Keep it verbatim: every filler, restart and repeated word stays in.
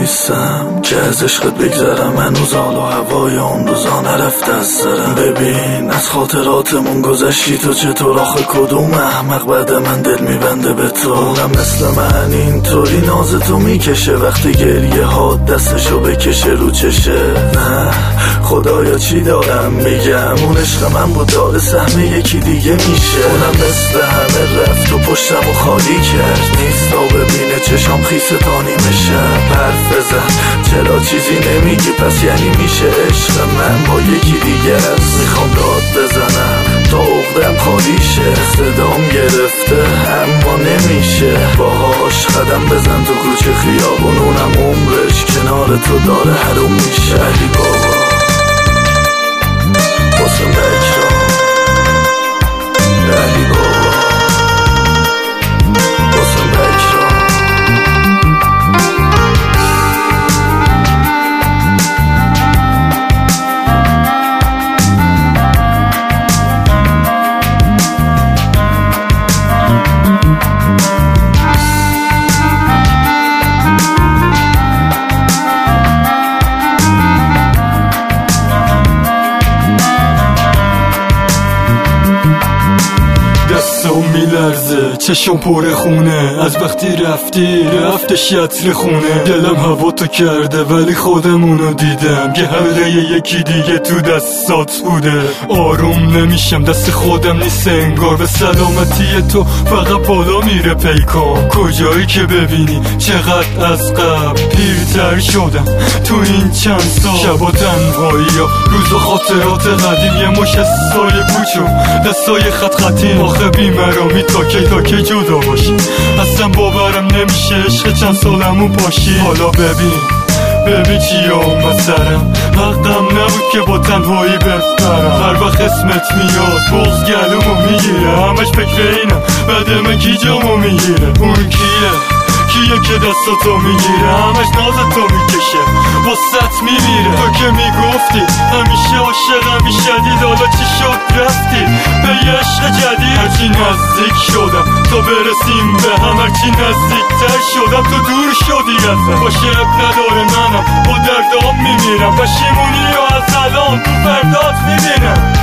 نیستم که از عشقت بگذرم، هنوز حال و هوای اون روزا نرفته از سرم. ببین از خاطراتمون گذشتی تو، چطور آخه کدوم احمق بعد من دل میبنده به تو؟ اونم مثل من اینطوری ناز تو میکشه، وقتی گریه ها دستشو بکشه رو چشه. نه خدایا چی دارم میگم، اون عشق من بود داره سهم یکی دیگه میشه. اونم مثل همه رفت و پشتم و خالی کرد، نیست تا ببینه چشام خیسه تا نیمه شب. حرف بزن چرا چیزی نمیگی، پس یعنی میشه عشق من با یکی دیگه است. میخوام داد بزنم تا عقدم خالی شه، صدام گرفته اما نمیشه باهاش قدم بزن تو کوچه خیابون، اونم عمرش کنار تو داره حروم میشه. علی بابا حسین بکرام، علی بابا حسین بکرام. دستم میلرزه چشم پر خونه، از وقتی رفتی رفتش عطر خونه. دلم هوا تو کرده ولی خودمونو دیدم که حلقه یکی دیگه تو دستات بوده. آروم نمیشم دست خودم نیست انگار، به سلامتی تو فقط بالا میره پیکان. کجایی که ببینی چقدر از قبل پیرتر شدم تو این چند سال. شبا تنهایی ها روز و خاطرات قدیم، یه مش سای پوچو دستای خط خطیم. آخه بیمرامی تا کی تا کی جدا باشی، اصلا باورم نمیشه عشق چند سالمون پاشی. حالا ببین ببین چی اومد سرم، حقم نبود که با تنهایی بفرم. هر وقت اسمت میاد بغض گلومو میگیره، همش فکر اینم بعد من کی جامو میگیره. اون کیه کیه که دستاتو میگیره، همش نازتو میکشه واسط میمیره. تو که میگفتی همیشه عاشقم میشدید، حالا چی شد رفتی به یه عشق جدید. هرچی نزدیک شدم تا برسیم به هم، هرچی نزدیکتر شدم تو دور شدی ازم. باشه اب نداره منم با دردام میمیرم، پشیمونی و از الان تو فردات میبینم.